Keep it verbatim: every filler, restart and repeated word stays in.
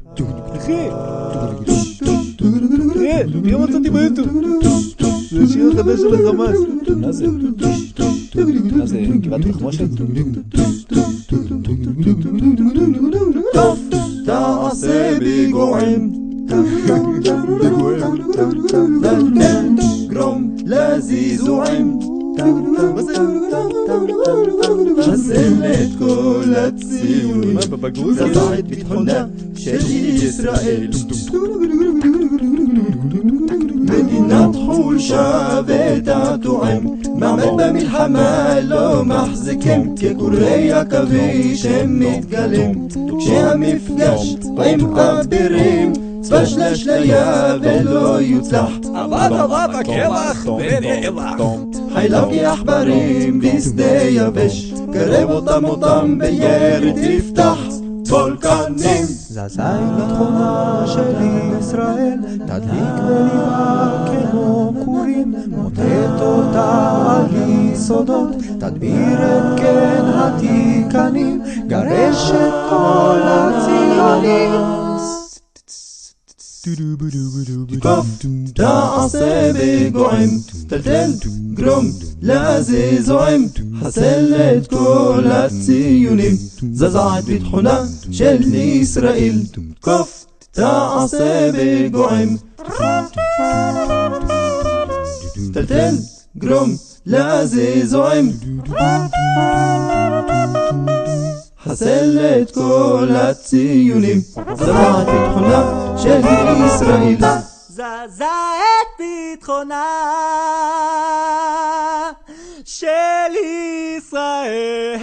אחי! אחי! תראה מצאתי ביוטיוב! זה השיר החדש של החמאס! מה זה? מה זה? גבעת תחמושת? טוב, תעשה פיגועים גרום לזיזועים חסל את כל הציונים זזע את ביטחונה של ישראל מדינת חולשה ותעתועים מעמד במלחמה לא מחזיקים כקורי עכביש הם מתגלים כשהמפגש עם אבירים צבא של אשליה ולא יוצלח עבד עבד הכלח ונאלח חייליו כעכברים בשדה יבש קרב אותם אותם בירי תפתח וולקנים זזי ביטחונה של ישראל תדליק בליבה כמו כורים מוטט אותה על יסודות תדביר את כן התיקנים גרש את כל הציונים תקוף תעשה פיגועים טלטל גרום לזיזועים חסל את כל הציונים זזע את ביטחונה של ישראל תקוף תעשה פיגועים טלטל גרום לזיזועים חסל את כל הציונים זזע את ביטחונה של ישראל זזה את ביטחונה של ישראל